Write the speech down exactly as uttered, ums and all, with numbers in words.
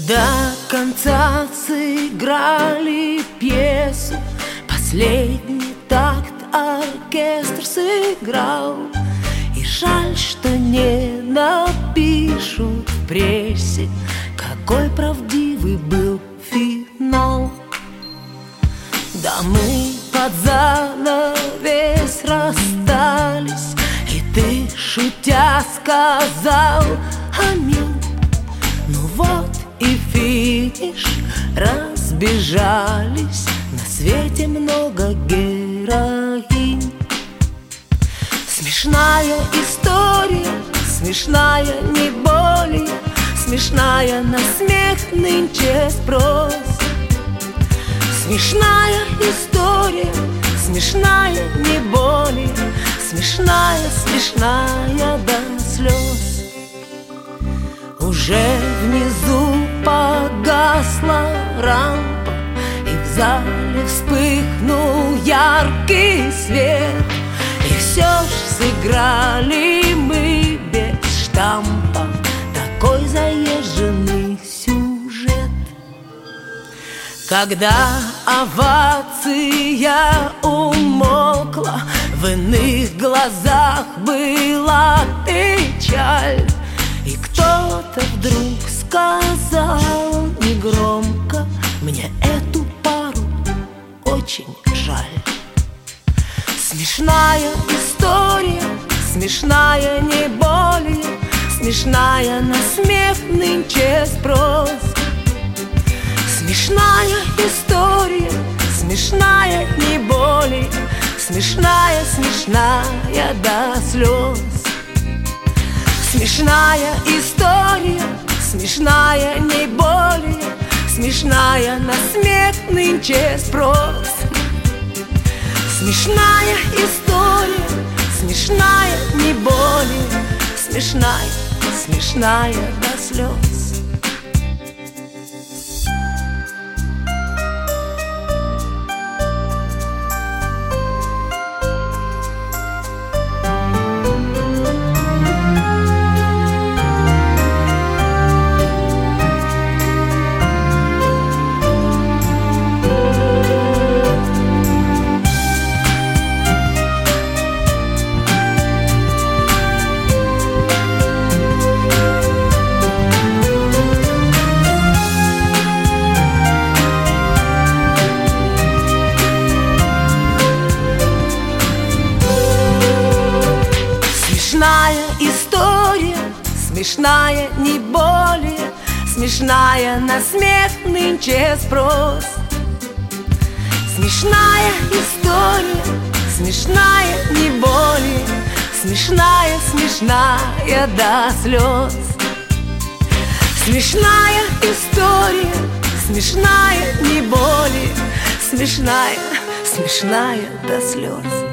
До конца сыграли пьесу, последний такт оркестр сыграл. И жаль, что не напишут в прессе, какой правдивый был финал. Да мы под занавес расстались, и ты, шутя, сказал аминь. Ну вот и финиш, разбежались, на свете много героинь. Смешная история, смешная не более, смешная на смех нынче спрос. Смешная история, смешная не более, смешная, смешная до слез. Уже внизу погасла рампа, и в зале вспыхнул яркий свет. И все ж сыграли мы без штампа такой заезженный сюжет. Когда овация умолкла, в иных глазах была печаль. И кто-то вдруг сказал негромко: мне эту пару очень жаль. Смешная история, смешная не более, смешная на смех нынче спрос. Смешная история, смешная не более, смешная, смешная до слез. Смешная история, смешная не более, смешная на смех нынче спрос. Смешная история, смешная не более, смешная, смешная до слез. Смешная история, смешная не более, смешная на смех нынче спрос. Смешная история, смешная не более, смешная, смешная до слез. Смешная история, смешная не более, смешная, смешная до слез.